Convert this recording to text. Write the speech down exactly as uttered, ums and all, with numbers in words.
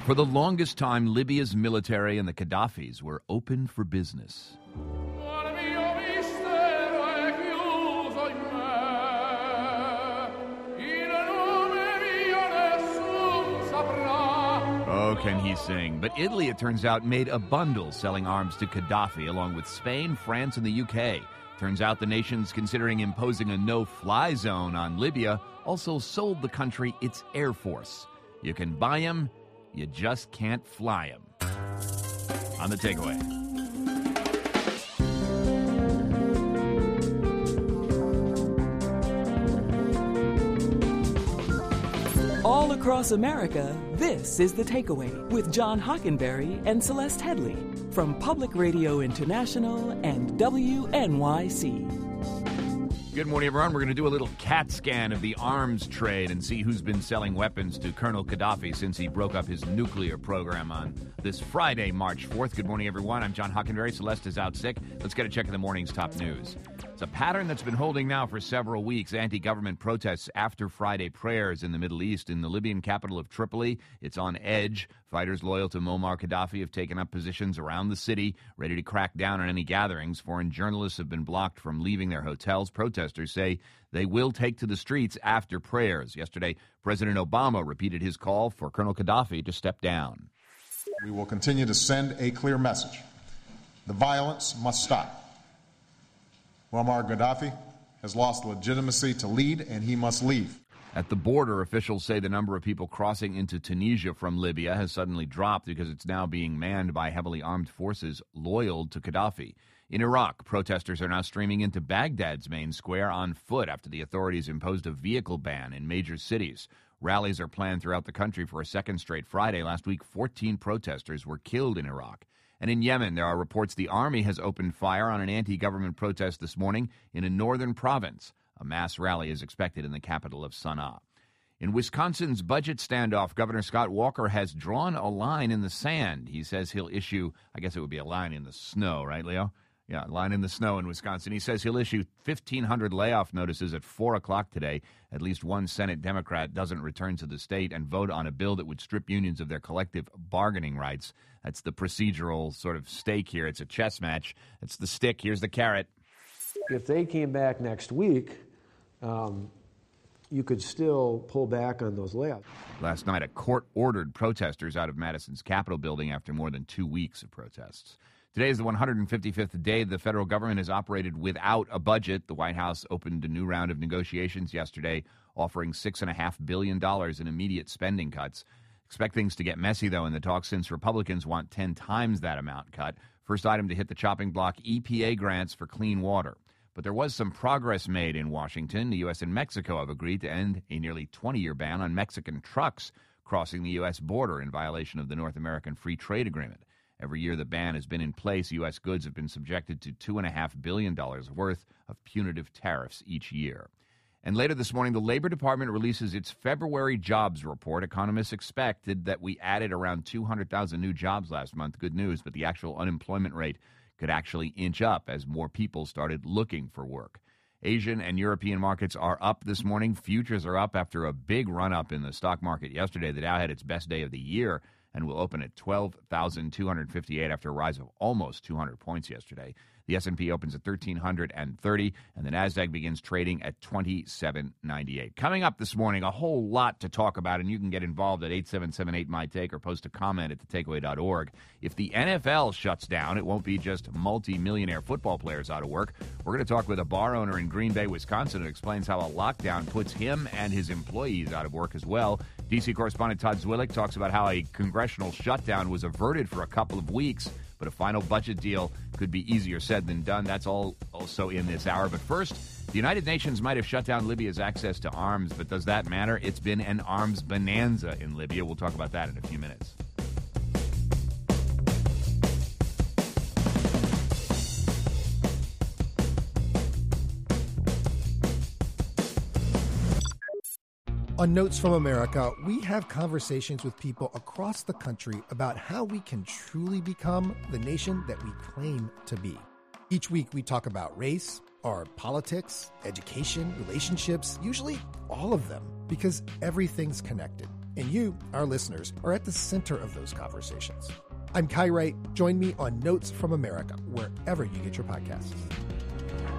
For the longest time, Libya's military and the Gaddafis were open for business. Oh, can he sing? But Italy, it turns out, made a bundle selling arms to Gaddafi, along with Spain, France, and the U K. Turns out the nations considering imposing a no-fly zone on Libya also sold the country its air force. You can buy them, you just can't fly them. On the takeaway. All across America, this is The Takeaway with John Hockenberry and Celeste Headley from Public Radio International and W N Y C. Good morning, everyone. We're going to do a little CAT scan of the arms trade and see who's been selling weapons to Colonel Gaddafi since he broke up his nuclear program on this Friday, March fourth. Good morning, everyone. I'm John Hockenberry. Celeste is out sick. Let's get a check of the morning's top news. It's a pattern that's been holding now for several weeks. Anti-government protests after Friday prayers in the Middle East. In the Libyan capital of Tripoli, it's on edge. Fighters loyal to Muammar Gaddafi have taken up positions around the city, ready to crack down on any gatherings. Foreign journalists have been blocked from leaving their hotels. Protesters say they will take to the streets after prayers. Yesterday, President Obama repeated his call for Colonel Gaddafi to step down. We will continue to send a clear message. The violence must stop. Muammar Gaddafi has lost legitimacy to lead, and he must leave. At the border, officials say the number of people crossing into Tunisia from Libya has suddenly dropped because it's now being manned by heavily armed forces loyal to Gaddafi. In Iraq, protesters are now streaming into Baghdad's main square on foot after the authorities imposed a vehicle ban in major cities. Rallies are planned throughout the country for a second straight Friday. Last week, fourteen protesters were killed in Iraq. And in Yemen, there are reports the army has opened fire on an anti-government protest this morning in a northern province. A mass rally is expected in the capital of Sana'a. In Wisconsin's budget standoff, Governor Scott Walker has drawn a line in the sand. He says he'll issue, I guess it would be a line in the snow, right, Leo? Yeah, a line in the snow in Wisconsin. He says he'll issue fifteen hundred layoff notices at four o'clock today. At least one Senate Democrat doesn't return to the state and vote on a bill that would strip unions of their collective bargaining rights. That's the procedural sort of stake here. It's a chess match. It's the stick. Here's the carrot. If they came back next week, um, you could still pull back on those layoffs. Last night, a court ordered protesters out of Madison's Capitol building after more than two weeks of protests. Today is the one hundred fifty-fifth day the federal government has operated without a budget. The White House opened a new round of negotiations yesterday, offering six point five billion dollars in immediate spending cuts. Expect things to get messy, though, in the talks since Republicans want ten times that amount cut. First item to hit the chopping block, E P A grants for clean water. But there was some progress made in Washington. The U S and Mexico have agreed to end a nearly twenty-year ban on Mexican trucks crossing the U S border in violation of the North American Free Trade Agreement. Every year the ban has been in place, U S goods have been subjected to two point five billion dollars worth of punitive tariffs each year. And later this morning, the Labor Department releases its February jobs report. Economists expected that we added around two hundred thousand new jobs last month. Good news, but the actual unemployment rate could actually inch up as more people started looking for work. Asian and European markets are up this morning. Futures are up after a big run-up in the stock market yesterday. The Dow had its best day of the year and will open at twelve thousand two hundred fifty-eight after a rise of almost two hundred points yesterday. The S and P opens at thirteen hundred thirty, and the Nasdaq begins trading at twenty-seven ninety-eight. Coming up this morning, a whole lot to talk about, and you can get involved at eight seven seven eight M Y Take or post a comment at the takeaway dot org. If the N F L shuts down, it won't be just multi-millionaire football players out of work. We're going to talk with a bar owner in Green Bay, Wisconsin, who explains how a lockdown puts him and his employees out of work as well. D C correspondent Todd Zwillich talks about how a congressional shutdown was averted for a couple of weeks, but a final budget deal could be easier said than done. That's all also in this hour. But first, the United Nations might have shut down Libya's access to arms, but does that matter? It's been an arms bonanza in Libya. We'll talk about that in a few minutes. On Notes from America, we have conversations with people across the country about how we can truly become the nation that we claim to be. Each week, we talk about race, our politics, education, relationships, usually all of them, because everything's connected. And you, our listeners, are at the center of those conversations. I'm Kai Wright. Join me on Notes from America, wherever you get your podcasts.